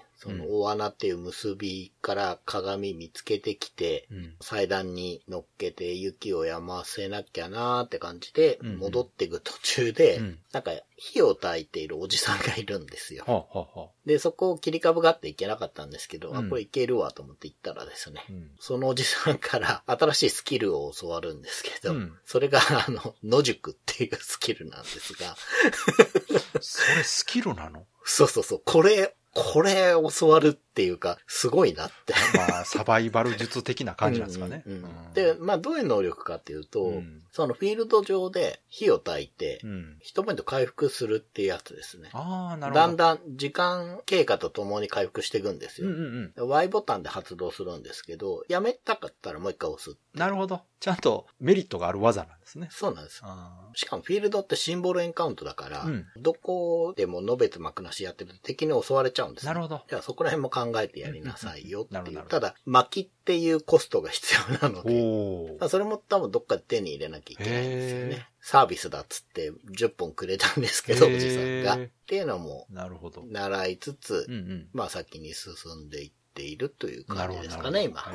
その大穴っていう結びから鏡見つけてきて、祭壇に乗っけて雪をやませなきゃなーって感じで、戻っていく途中で、なんか火を焚いているおじさんがいるんですよ。で、そこを切り株があっていけなかったんですけど、これいけるわと思って行ったらですね、そのおじさんから新しいスキルを教わるんですけど、それが野宿っていうスキルなんですが。 それスキルなの？ そうそうそう。これ教わるっていうか、すごいなって。 まあ、サバイバル術的な感じなんですかね。 で、まあ、どういう能力かっていうと、そのフィールド上で火を焚いて、1ポイント回復するっていうやつですね。 ああ、なるほど。 だんだん時間経過とともに回復していくんですよ。Y ボタンで発動するんですけど、やめたかったらもう一回押す。 なるほど。ちゃんとメリットがある技なんですね。 そうなんです。しかもフィールドってシンボルエンカウントだから、どこでものべつ幕なしやってると敵に襲われちゃうんです、ね。 なるほど。 じゃあそこら辺も考えてやりなさいよっていう。ただ、薪っていうコストが必要なので、それも多分どっかで手に入れなきゃいけないんですよね。サービスだっつって10本くれたんですけど、おじさんが。っていうのも、習いつつ、まあ先に進んでいっているという感じですかね、今。はい。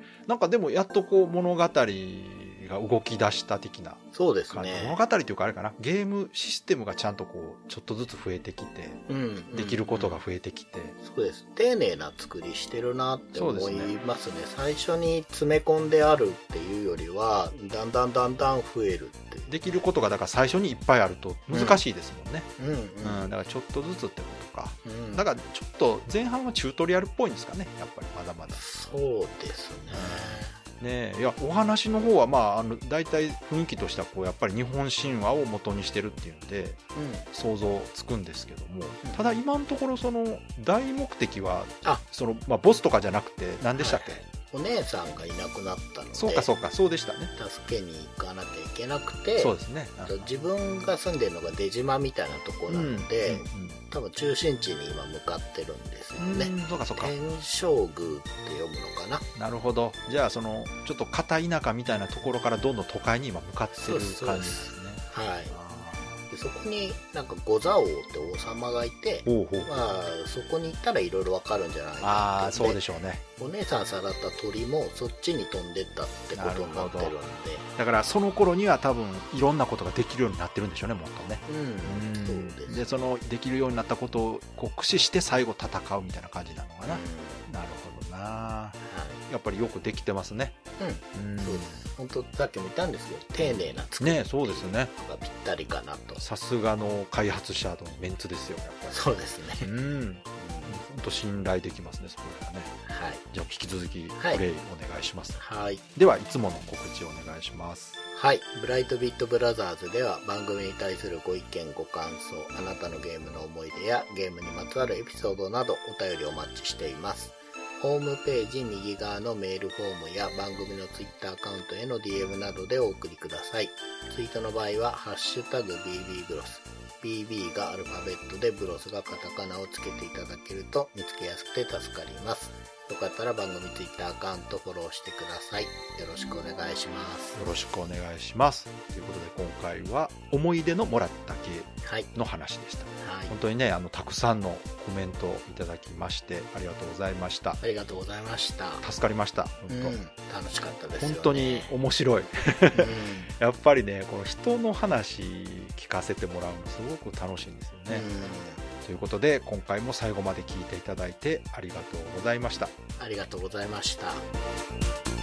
なんかでもやっとこう物語が動き出した的な。 そうですね。 物語っていうかあれかな。ゲームシステムがちゃんとこう、ちょっとずつ増えてきて、できることが増えてきて。 そうです。丁寧な作りしてるなって思いますね。最初に詰め込んであるっていうよりは、だんだん増えるって。 できることがだから最初にいっぱいあると難しいですもんね。だからちょっとずつってことか。だからちょっと前半はチュートリアルっぽいんですかね。やっぱりまだまだ。 そうですね。 ねえ、いやお話の方はまあ大体雰囲気としてはこうやっぱり日本神話を元にしてるっていうので、想像つくんですけども、ただ今のところその大目的はそのまあボスとかじゃなくて何でしたっけ？ お姉さんがいなくなったので、 そうかそうでしたね。 助けに行かなきゃいけなくて、 そうですね。 自分が住んでるのが出島みたいなところなので、多分中心地に今向かってるんですよね。 そうか。 天正宮って読むのかな。 なるほど。じゃあそのちょっと片田舎みたいなところからどんどん都会に今向かってる感じですね。 はい。でそこになんか五座王って王様がいて、まあそこに行ったらいろいろわかるんじゃないかな。 ああ、そうでしょうね。 お姉さんさらった鳥もそっちに飛んでったってことになってるんで、 だからその頃には多分いろんなことができるようになってるんでしょうね、もっとね。 そうです。 でそのできるようになったことをこう駆使して最後戦うみたいな感じなのかな。なるほどな。やっぱりよくできてますね。 そうです。本当さっきも言ったんですけど、丁寧な作りね、そうですよね。 がぴったりかなと。 さすがの開発者のメンツですよ。やっぱりそうですね。 本当信頼できますね、そこはね。はい。じゃあ引き続きプレイお願いします。 はい。 ではいつもの告知をお願いします。 はい。ブライトビットブラザーズでは番組に対するご意見ご感想、あなたのゲームの思い出やゲームにまつわるエピソードなどお便りをお待ちしています。ホームページ右側のメールフォームや番組のツイッターアカウントへの DM などでお送りください。ツイートの場合はハッシュタグ BB ブロス。BB がアルファベットでブロスがカタカナをつけていただけると見つけやすくて助かります。 よかったら番組 Twitter アカウントフォローしてください。よろしくお願いします。 よろしくお願いします。ということで今回は思い出のもらった系の話でした。 はい。 本当にね、たくさんのコメントをいただきましてありがとうございました。 ありがとうございました。 助かりました。 本当、楽しかったですよね。 本当に面白い。やっぱりね、この人の話聞かせてもらうのすごく楽しいんですよね。ということで今回も最後まで聞いていただいてありがとうございました。 ありがとうございました。